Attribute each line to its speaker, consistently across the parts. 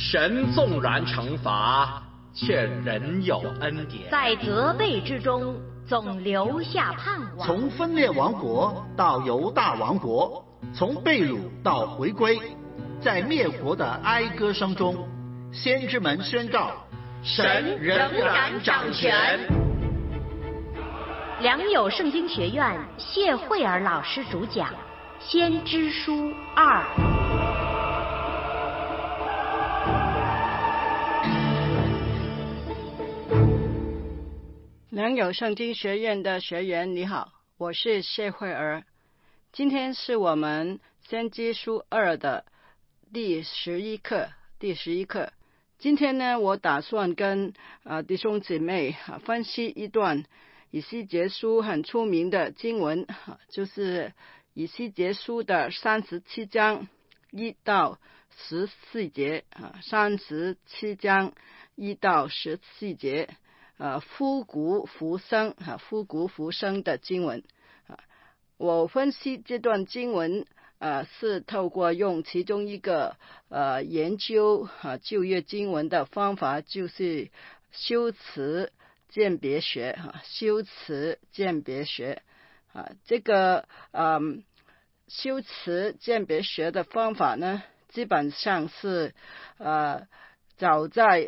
Speaker 1: 神纵然惩罚，却仍有恩典，
Speaker 2: 在责备之中总留下盼望。
Speaker 3: 从分裂王国到犹大王国，从被掳到回归，在灭国的哀歌声中，先知们宣告
Speaker 1: 神仍然掌权。
Speaker 2: 良友圣经学院谢慧儿老师主讲《先知书2》。
Speaker 4: 良友圣经学院的学员你好，我是谢慧儿。今天是我们先知书2的第11课。今天呢，我打算跟弟兄姊妹分析一段以西结书很出名的经文，就是以西结书的37章1到14节，37章1到14节。复古复生的经文。我分析这段经文是透过用其中一个研究旧约经文的方法，就是修辞鉴别学。这个修辞鉴别学的方法呢，基本上是早在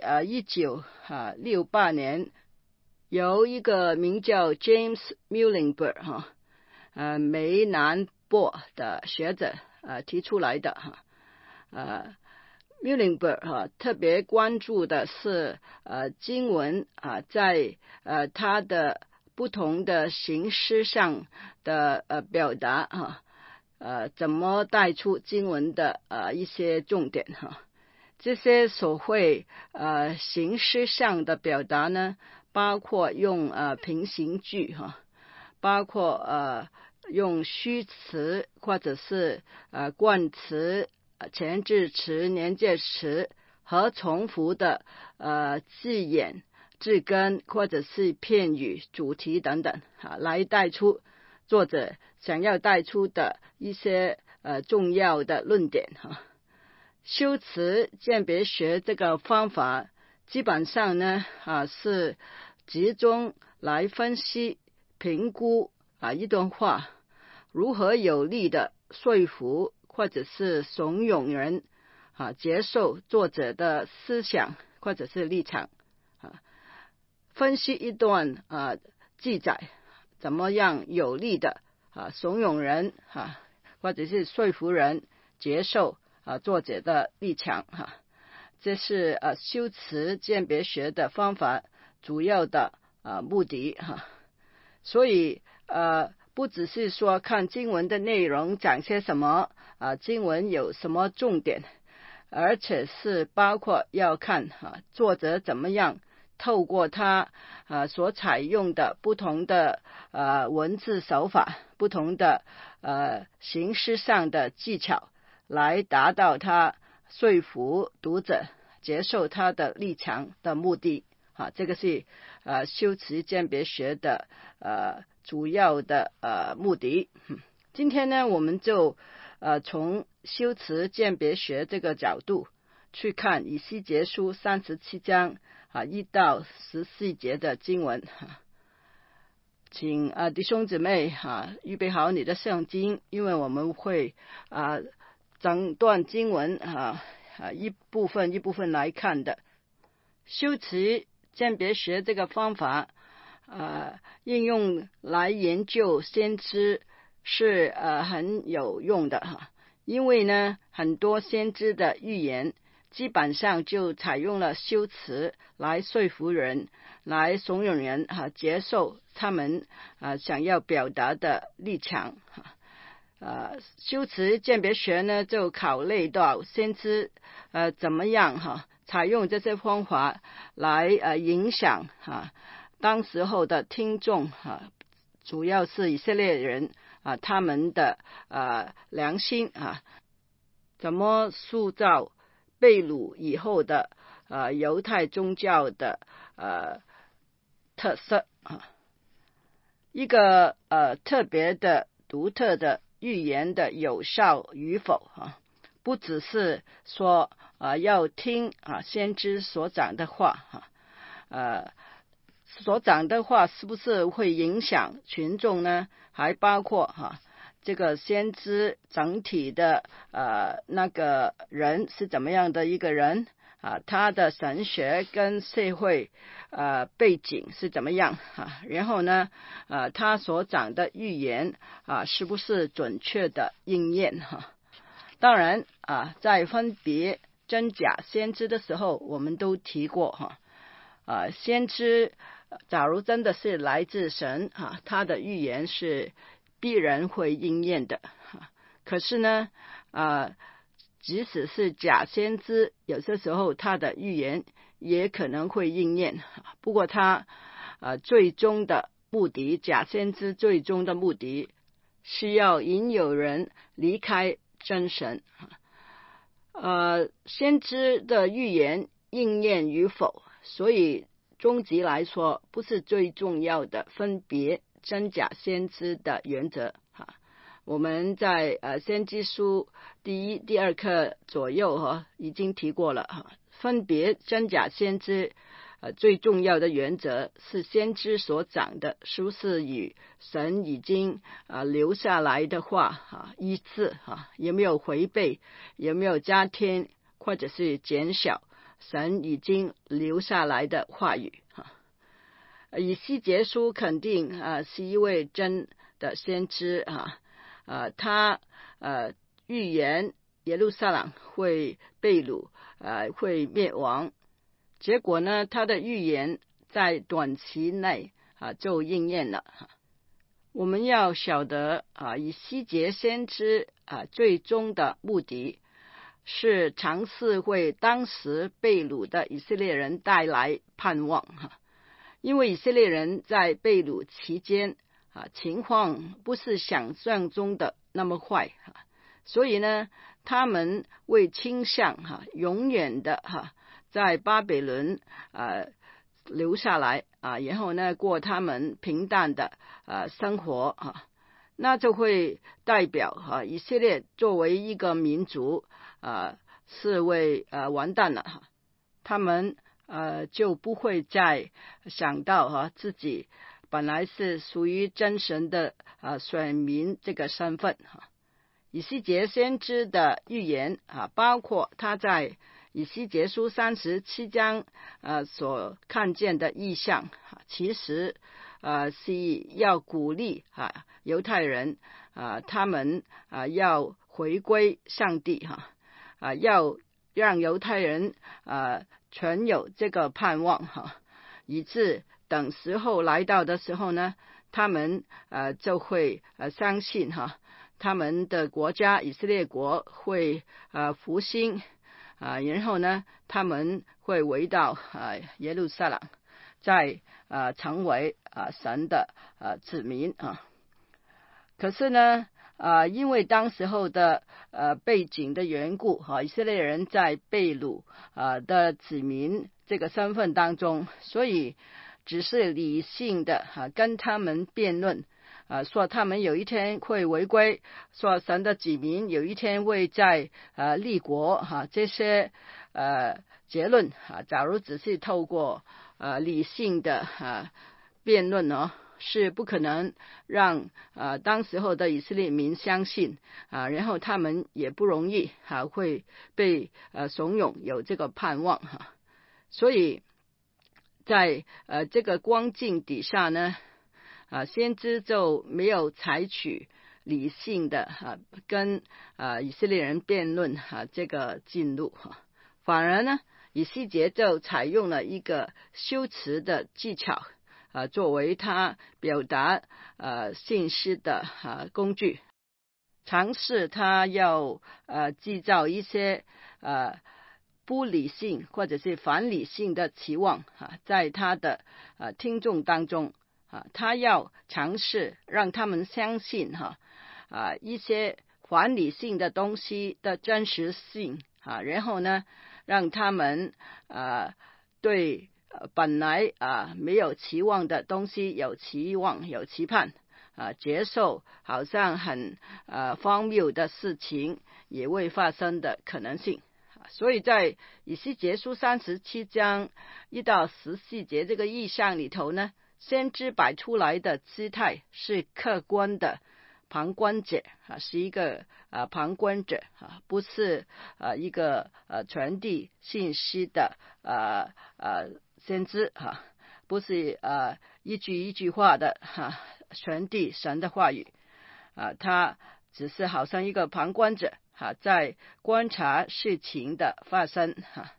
Speaker 4: 1968年由一个名叫 James Muhlenberg 梅南博的学者提出来的。Muhlenberg 特别关注的是经文在它的不同的形式上的表达怎么带出经文的一些重点这些所谓形式上的表达呢，包括用平行句包括用虚词或者是冠词、前置词、连接词和重复的字眼、字根或者是片语、主题等等来带出作者想要带出的一些重要的论点修辞鉴别学这个方法基本上呢是集中来分析评估一段话如何有力的说服或者是怂恿人接受作者的思想或者是立场分析一段记载怎么样有力的怂恿人或者是说服人接受作者的立场这是修辞鉴别学的方法主要的目的所以不只是说看经文的内容讲些什么经文有什么重点，而且是包括要看作者怎么样透过他所采用的不同的文字手法、不同的形式上的技巧来达到他说服读者接受他的立场的目的这个是修辞鉴别学的主要的目的。今天呢，我们就从修辞鉴别学这个角度去看以西结书37章1到14节的经文请弟兄姊妹预备好你的圣经，因为我们会整段经文一部分一部分来看的。修辞鉴别学这个方法应用来研究先知是很有用的因为呢很多先知的预言基本上就采用了修辞来说服人，来怂恿人接受他们想要表达的立场修辞鉴别学呢就考虑到先知怎么样采用这些方法来影响当时候的听众主要是以色列人他们的良心怎么塑造被掳以后的犹太宗教的特色一个特别的独特的预言的有效与否不只是说要听先知所讲的话所讲的话是不是会影响群众呢？还包括这个先知整体的那个人是怎么样的一个人他的神学跟社会背景是怎么样然后呢他所讲的预言是不是准确的应验当然在分别真假先知的时候，我们都提过先知假如真的是来自神他的预言是必然会应验的可是呢即使是假先知，有些时候他的预言也可能会应验不过他最终的目的，假先知最终的目的是要引诱人离开真神先知的预言应验与否，所以终极来说不是最重要的分别真假先知的原则我们在先知书第一、第二课左右已经提过了分别真假先知最重要的原则是先知所讲的是不是与神已经留下来的话一致有没有违背，有没有加添或者是减少神已经留下来的话语以西结书肯定是一位真的先知他预言耶路撒冷会被掳会灭亡，结果呢他的预言在短期内就应验了我们要晓得以西结先知最终的目的是尝试为当时被掳的以色列人带来盼望因为以色列人在被掳期间情况不是想象中的那么坏所以呢他们会倾向永远的在巴比伦留下来然后呢过他们平淡的生活那就会代表以色列作为一个民族是会完蛋了他们就不会再想到自己本来是属于真神的选民这个身份以西结先知的预言包括他在以西结书37章所看见的异象其实是要鼓励犹太人他们要回归上帝要让犹太人全有这个盼望以致等时候来到的时候呢他们就会相信他们的国家以色列国会复兴然后呢他们会回到耶路撒冷再成为神的子民可是呢因为当时候的背景的缘故以色列人在被掳的子民这个身份当中，所以只是理性的跟他们辩论说他们有一天会回归，说神的子民有一天会在立国这些结论假如只是透过理性的辩论是不可能让当时候的以色列民相信然后他们也不容易会被怂恿有这个盼望所以在这个光景底下呢先知就没有采取理性的跟以色列人辩论这个进路反而呢以西结就采用了一个修辞的技巧作为他表达信息的工具，尝试他要制造一些不理性或者是反理性的期望在他的听众当中他要尝试让他们相信一些反理性的东西的真实性然后呢让他们对本来没有期望的东西有期望有期盼接受好像很荒谬的事情也会发生的可能性所以在以西结书37章1到14节这个意象里头呢，先知摆出来的姿态是客观的旁观者是一个旁观者不是一个传递信息的先知不是一句一句话的传递神的话语他只是好像一个旁观者在观察事情的发生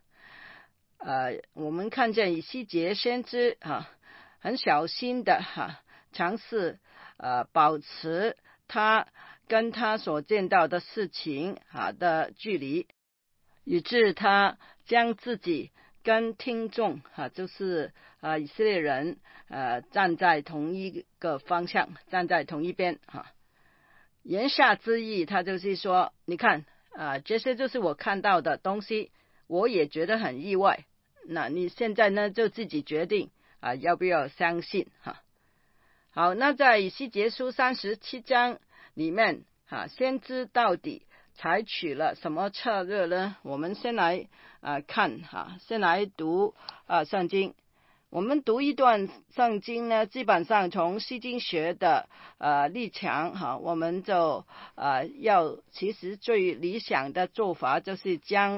Speaker 4: 我们看见以西结先知很小心的尝试保持他跟他所见到的事情的距离，以致他将自己跟听众就是以色列人站在同一个方向，站在同一边言下之意，他就是说，你看这些就是我看到的东西，我也觉得很意外。那你现在呢，就自己决定要不要相信好，那在以西结书37章里面先知到底采取了什么策略呢？我们先来看先来读圣经。我们读一段圣经呢，基本上从释经学的立场我们就其实最理想的做法就是将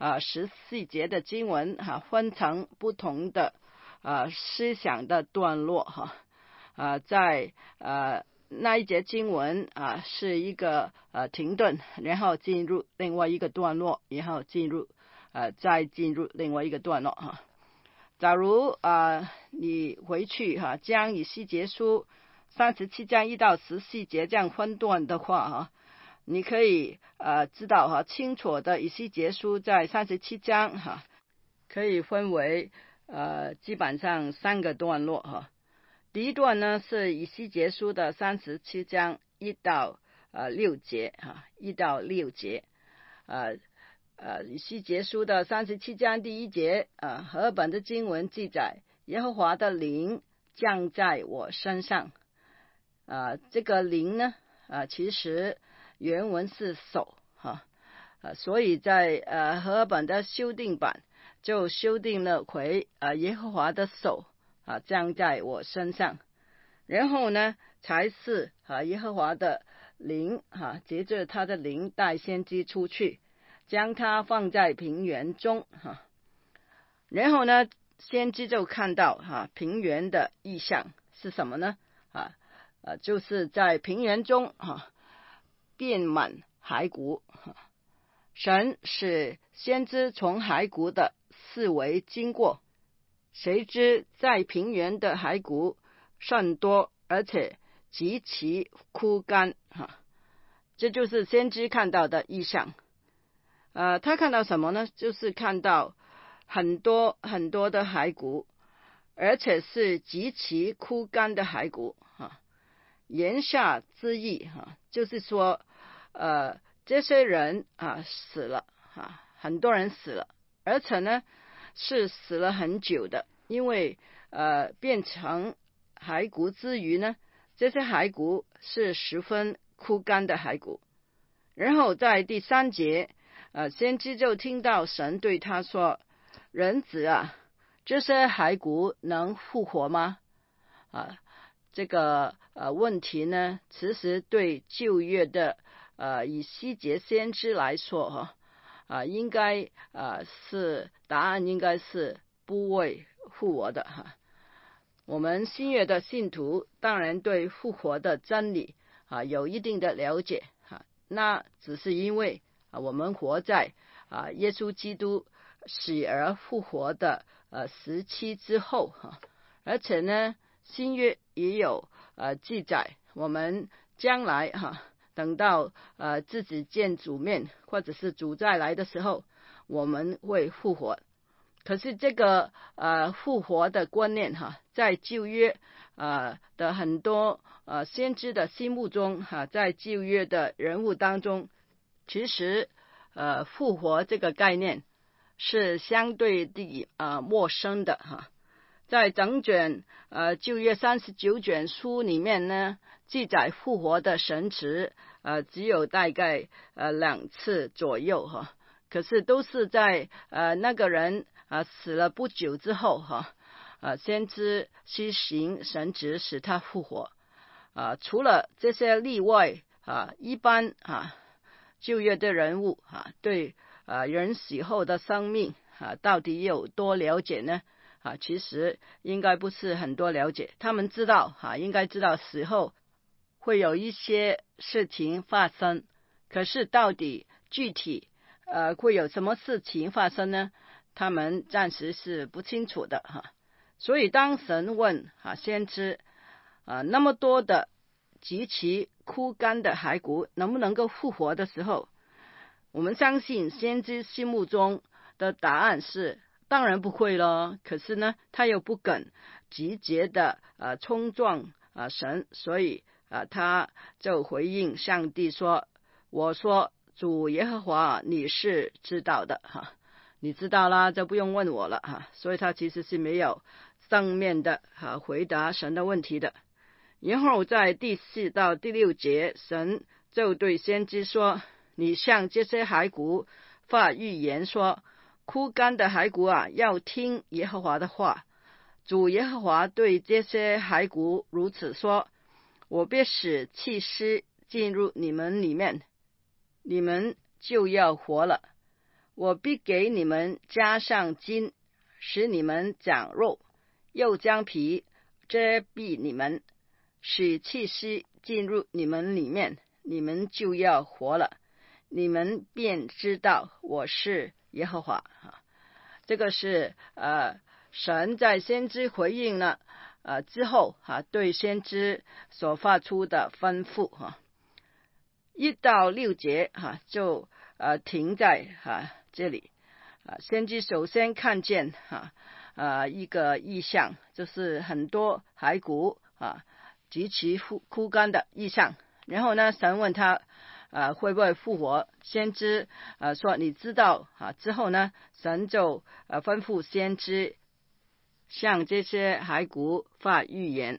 Speaker 4: 14节的经文分成不同的思想的段落在那一节经文是一个停顿，然后进入另外一个段落，然后再进入另外一个段落假如你回去将以西结书37章1到14节这样分段的话你可以知道清楚的以西结书在37章可以分为基本上3个段落第一段呢是以西结书的37章1到6节1到6节以西结书的37章第1节和本的经文记载，耶和华的灵降在我身上这个灵呢其实原文是手所以在和本的修订版就修订了回耶和华的手降在我身上，然后呢才是耶和华的灵接着他的灵带先知出去，将它放在平原中然后呢先知就看到平原的意象是什么呢就是在平原中遍满骸骨神使先知从骸骨的四围经过，谁知在平原的骸骨甚多，而且极其枯干这就是先知看到的意象他看到什么呢？就是看到很多很多的骸骨，而且是极其枯干的骸骨言下之意就是说这些人死了很多人死了，而且呢是死了很久的，因为变成骸骨之余呢，这些骸骨是十分枯干的骸骨。然后在第3节先知就听到神对他说，人子这些骸骨能复活吗这个问题呢其实对旧约的以西结先知来说应该是答案应该是不会复活的我们新约的信徒当然对复活的真理有一定的了解那只是因为我们活在耶稣基督死而复活的时期之后而且呢新约也有记载我们将来等到自己见主面或者是主再来的时候我们会复活。可是这个复活的观念在旧约的很多先知的心目中在旧约的人物当中，其实复活这个概念是相对的陌生的在整卷旧约39卷书里面呢，记载复活的神词只有大概2次左右可是都是在那个人死了不久之后先知施行神职使他复活除了这些例外一般旧约的人物对人死后的生命到底有多了解呢？其实应该不是很多了解，他们知道应该知道死后会有一些事情发生，可是到底具体会有什么事情发生呢？他们暂时是不清楚的所以当神问先知那么多的极其枯干的骸骨能不能够复活的时候，我们相信先知心目中的答案是当然不会了，可是呢他又不敢直接的冲撞神，所以他就回应上帝说，我说主耶和华你是知道的你知道啦，就不用问我了所以他其实是没有正面的回答神的问题的。然后在第4到第6节，神就对先知说，你向这些骸骨发预言说，枯干的骸骨要听耶和华的话。主耶和华对这些骸骨如此说，我必使气息进入你们里面，你们就要活了。我必给你们加上筋，使你们长肉，又将皮遮蔽你们，使气息进入你们里面，你们就要活了。你们便知道我是耶和华这个是神在先知回应了之后对先知所发出的吩咐1到6节就停在这里先知首先看见一个异象，就是很多骸骨极其枯干的异象。然后呢，神问他会不会复活，先知说你知道之后呢，神就吩咐先知向这些骸骨发预言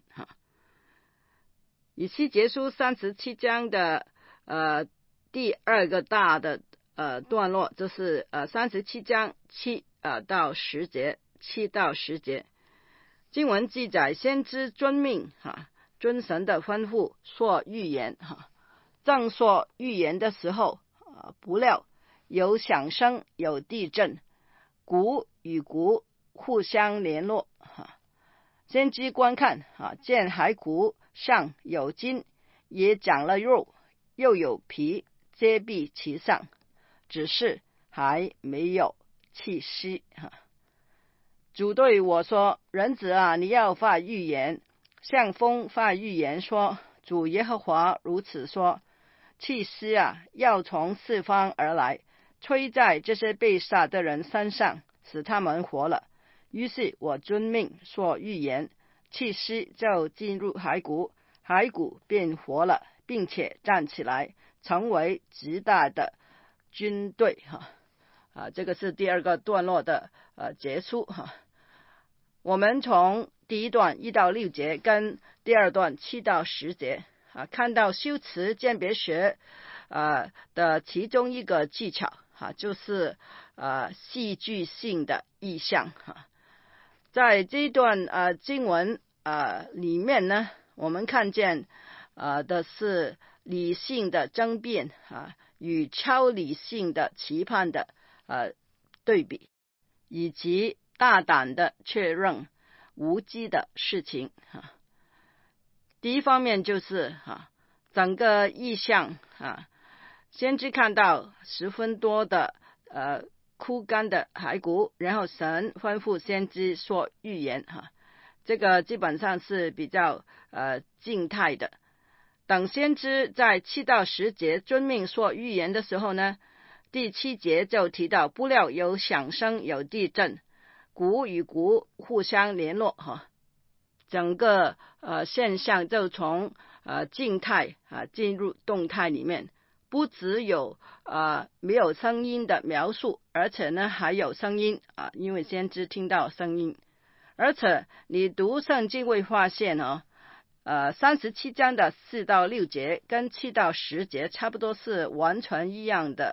Speaker 4: 以期结束37章的第2个大的段落，就是37章7到10节，7到10节。经文记载先知遵命遵神的吩咐说预言正说预言的时候不料有响声，有地震，骨与骨互相联络先知观看见骸骨上有筋，也长了肉，又有皮遮蔽其上，只是还没有气息主对我说，人子你要发预言，向风发预言说，主耶和华如此说，气息要从四方而来，吹在这些被杀的人身上，使他们活了。于是我遵命说预言，气息就进入骸骨，骸骨便活了，并且站起来，成为极大的军队这个是第2个段落的结束我们从第1段1到6节跟第2段7到10节看到修辞鉴别学的其中一个技巧就是戏剧性的意象在这一段经文里面呢，我们看见的是理性的争辩与超理性的期盼的对比，以及大胆的确认无稽的事情第一方面就是整个意象先知看到10分多的枯干的骸骨，然后神吩咐先知说预言这个基本上是比较静态的。等先知在7到10节遵命说预言的时候呢，第7节就提到不料有响声，有地震，骨与骨互相联络整个现象就从静态进入动态里面，不只有没有声音的描述，而且呢还有声音因为先知听到声音。而且你读圣经会发现37章的4到6节跟7到10节差不多是完全一样的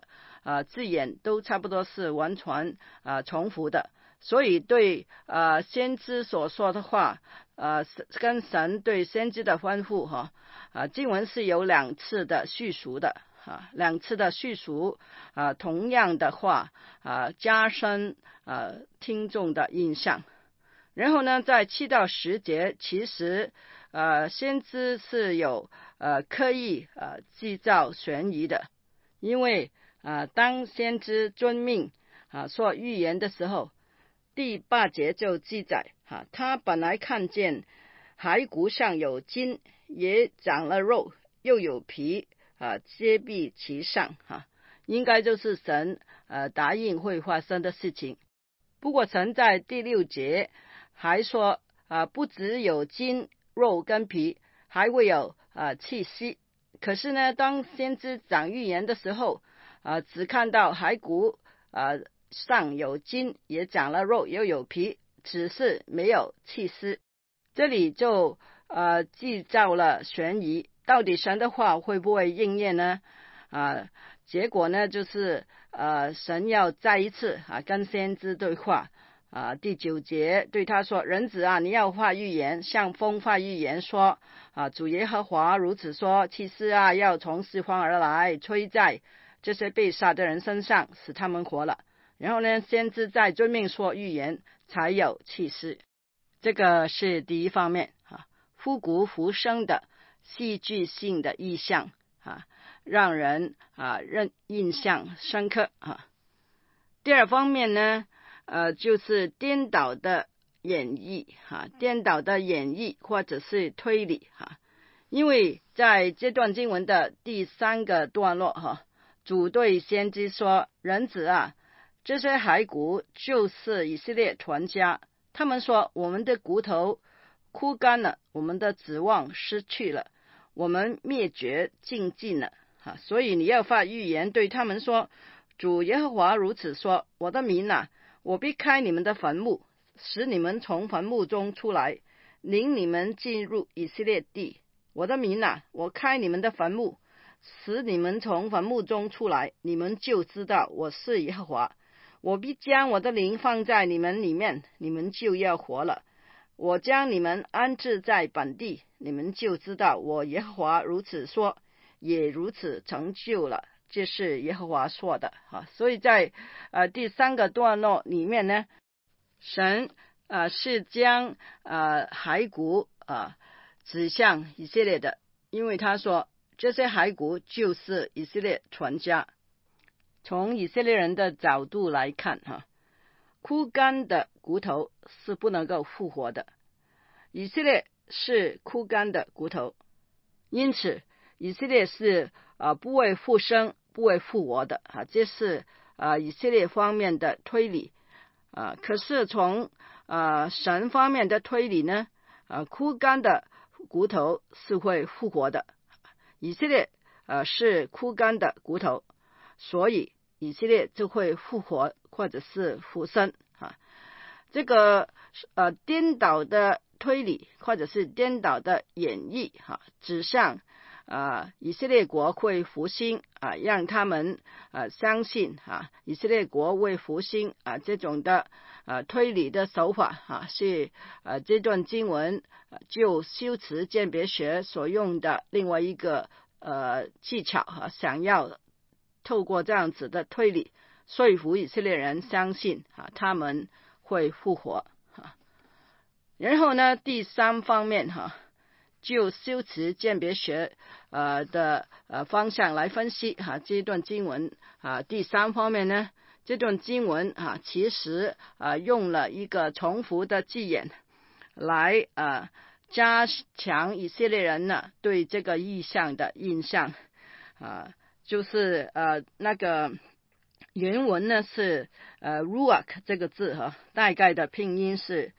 Speaker 4: 字眼都差不多是完全重复的，所以对先知所说的话跟神对先知的吩咐经文是有2次的叙述的2次的叙述同样的话加深听众的印象。然后呢，在7到10节，其实先知是有刻意制造悬疑的，因为当先知遵命说预言的时候，第8节就记载他本来看见骸骨上有筋，也长了肉，又有皮遮蔽其上应该就是神答应会发生的事情。不过神在第6节还说不只有筋肉跟皮，还会有气息。可是呢，当先知讲预言的时候只看到骸骨上有筋，也长了肉，又有皮，只是没有气息。这里就制造了悬疑，到底神的话会不会应验呢？结果呢，就是神要再一次跟先知对话第9节对他说，人子你要发预言，向风发预言说主耶和华如此说，气势要从四方而来，吹在这些被杀的人身上，使他们活了。然后呢，先知在遵命说预言，才有气势。这个是第一方面复古复生的戏剧性的意象让人印象深刻第二方面呢就是颠倒的演绎颠倒的演绎或者是推理因为在这段经文的第3个段落主对先知说，人子这些骸骨就是以色列全家，他们说我们的骨头枯干了，我们的指望失去了，我们灭绝尽尽了所以你要发预言对他们说，主耶和华如此说，我的民我必开你们的坟墓，使你们从坟墓中出来，领你们进入以色列地。我的民我开你们的坟墓，使你们从坟墓中出来，你们就知道我是耶和华。我必将我的灵放在你们里面，你们就要活了。我将你们安置在本地，你们就知道我耶和华如此说，也如此成就了。这是耶和华说的所以在第3个段落里面呢，神是将骸骨指向以色列的，因为他说这些骸骨就是以色列全家。从以色列人的角度来看枯干的骨头是不能够复活的，以色列是枯干的骨头，因此以色列是不会复生不会复活的这是以色列方面的推理可是从神方面的推理呢枯干的骨头是会复活的，以色列是枯干的骨头，所以以色列就会复活或者是复生这个颠倒的推理或者是颠倒的演绎指向以色列国会复兴让他们相信以色列国会复兴这种的推理的手法是这段经文就修辞鉴别学所用的另外一个技巧想要透过这样子的推理说服以色列人相信他们会复活然后呢，第3方面就修辞鉴别学的方向来分析这段经文第3方面呢，这段经文其实用了一个重复的字眼来加强以色列人对这个意象的印象就是那个原文呢是ruach 这个字大概的拼音是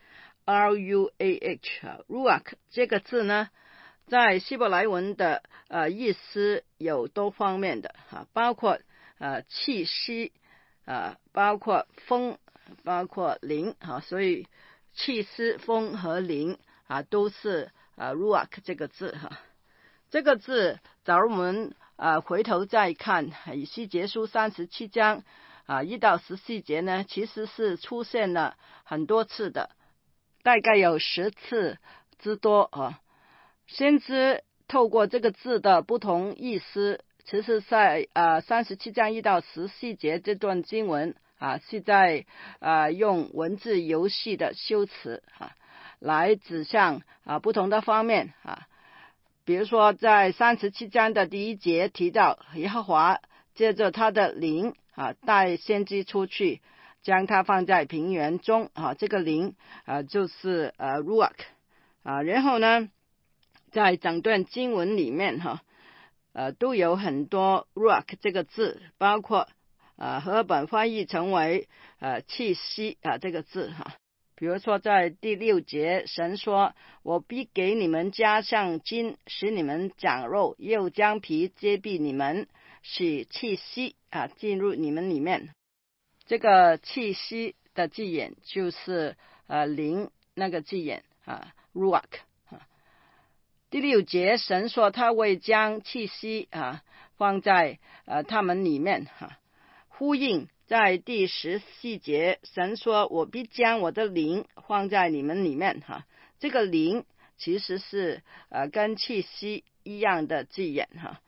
Speaker 4: ruach这个字呢在希伯来文的意思有多方面的包括气息包括风包括灵所以气息风和灵都是ruach 这个字这个字假如我们回头再看以西结书37章1到14节呢，其实是出现了很多次的，大概有10次之多先知透过这个字的不同意思，其实在37章1到14节这段经文是在用文字游戏的修辞来指向不同的方面比如说在37章的第1节提到耶和华借着他的灵带先知出去，将他放在平原中这个灵就是 Ruach 然后呢在整段经文里面都有很多 Ruach 这个字，包括和合本翻译成为气息这个字比如说在第6节，神说我必给你们加上筋，使你们长肉，又将皮遮蔽你们，使气息进入你们里面。这个气息的字眼就是灵那个字眼Ruach第6节，神说他会将气息放在他们里面呼应在第14节，神说我必将我的灵放在你们里面这个灵其实是跟气息一样的字眼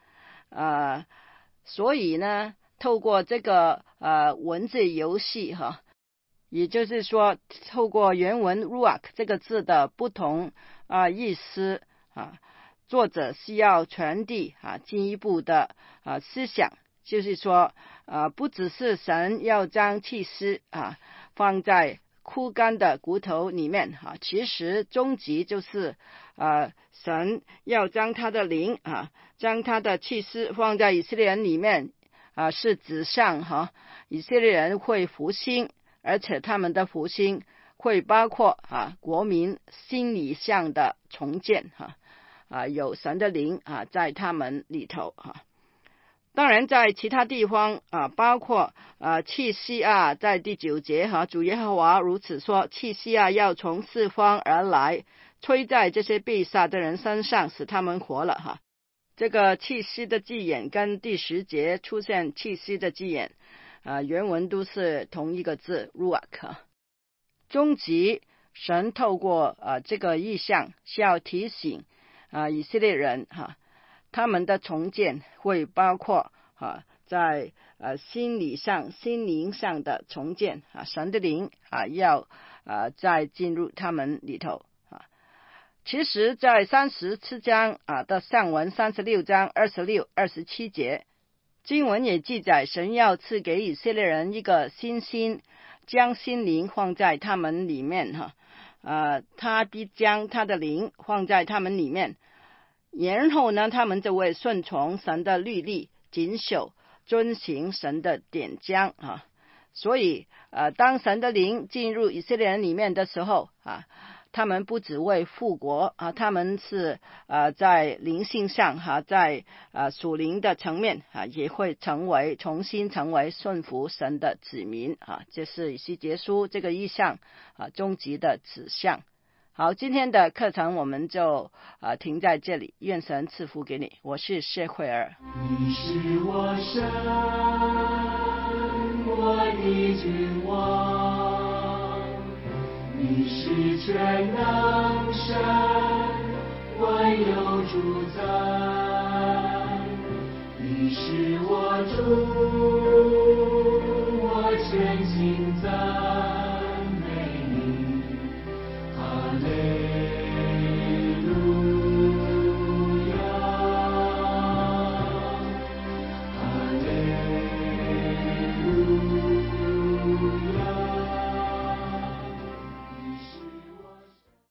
Speaker 4: 所以呢透过这个文字游戏也就是说透过原文 Ruach 这个字的不同意思作者需要传递进一步的思想，就是说不只是神要将气息放在枯干的骨头里面其实终极就是神要将他的灵将他的气息放在以色列人里面是指向以色列人会复兴，而且他们的复兴会包括国民心理上的重建有神的灵在他们里头当然在其他地方包括气息在第9节主耶和华如此说，气息要从四方而来，吹在这些被杀的人身上，使他们活了这个气息的字眼跟第10节出现气息的字眼原文都是同一个字 Ruach 终极神透过这个意象是要提醒以色列人他们的重建会包括在心灵上的重建神的灵要再进入他们里头其实在37章的上文36章26、27节经文也记载神要赐给以色列人一个新心，将心灵放在他们里面他必将他的灵放在他们里面，然后呢他们就会顺从神的律例，谨守遵行神的典章所以当神的灵进入以色列人里面的时候他们不只为复国他们是在灵性上在属灵的层面也会重新成为顺服神的子民这是以西结书这个意象终极的指向。好，今天的课程我们就停在这里，愿神赐福给你。我是谢慧儿。
Speaker 5: 你是我神，我的君王，你是全能神，万有主宰，你是我主